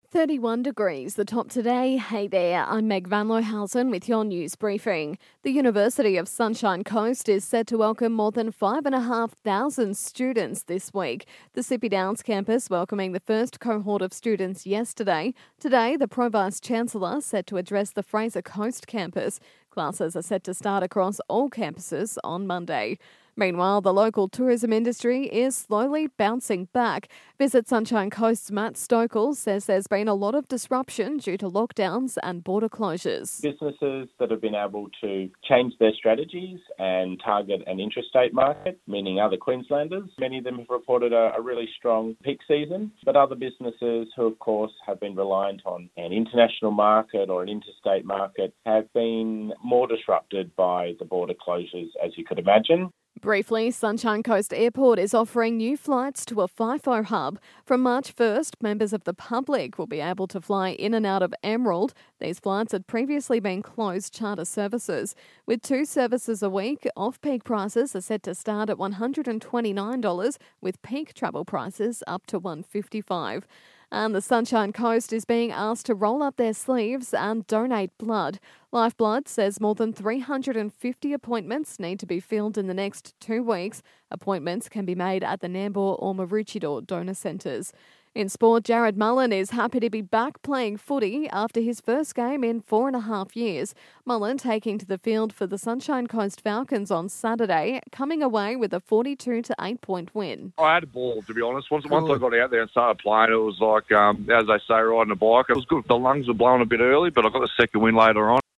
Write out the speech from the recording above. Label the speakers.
Speaker 1: 31 degrees, the top today. Hey there, I'm Meg Van Lohausen with your news briefing. The University of Sunshine Coast is set to welcome more than 5,500 students this week. The Sippy Downs campus welcoming the first cohort of students yesterday. Today, the Pro-Vice-Chancellor set to address the Fraser Coast campus. Classes are set to start across all campuses on Monday. Meanwhile, the local tourism industry is slowly bouncing back. Visit Sunshine Coast's Matt Stokel says there's been a lot of disruption due to lockdowns and border closures.
Speaker 2: Businesses that have been able to change their strategies and target an intrastate market, meaning other Queenslanders. Many of them have reported a really strong peak season, but other businesses who, of course, have been reliant on an international market or an interstate market have been more disrupted by the border closures, as you could imagine.
Speaker 1: Briefly, Sunshine Coast Airport is offering new flights to a FIFO hub. From March 1st, members of the public will be able to fly in and out of Emerald. These flights had previously been closed charter services. With 2 services a week, off-peak prices are set to start at $129, with peak travel prices up to $155. And the Sunshine Coast is being asked to roll up their sleeves and donate blood. Lifeblood says more than 350 appointments need to be filled in the next 2 weeks. Appointments can be made at the Nambour or Maroochydore donor centres. In sport, Jared Mullen is happy to be back playing footy after his first game in 4.5 years. Mullen taking to the field for the Sunshine Coast Falcons on Saturday, coming away with a 42-8 point win.
Speaker 3: I had a ball, to be honest. Once I got out there and started playing, it was like, as they say, riding a bike. It was good. The lungs were blowing a bit early, but I got the second win later on.